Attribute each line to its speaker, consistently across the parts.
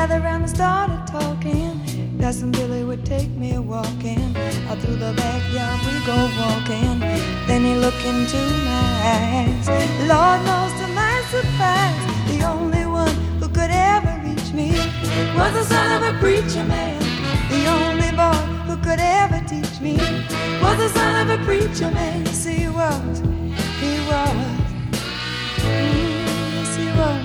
Speaker 1: gathered round and started talking. Cousin Billy would take me walking. Out through the backyard we go walking. Then he looked into my eyes. Lord knows to my surprise, the only one who could ever reach me was the son of a preacher man. The only boy who could ever teach me was the son of a preacher man. Yes, he was. He was. Yes, he was.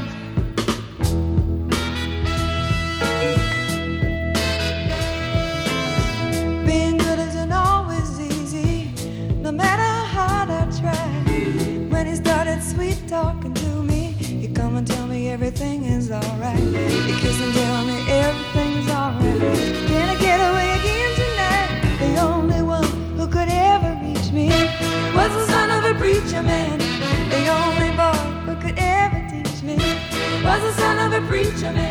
Speaker 1: Being good isn't always easy, no matter how hard I try. When he started sweet talking to me, he'd come and tell me everything is alright. He'd kiss and tell me everything's alright. Can I get away again tonight? The only one who could ever reach me was the son of a preacher man. The only boy who could ever teach me was the son of a preacher man.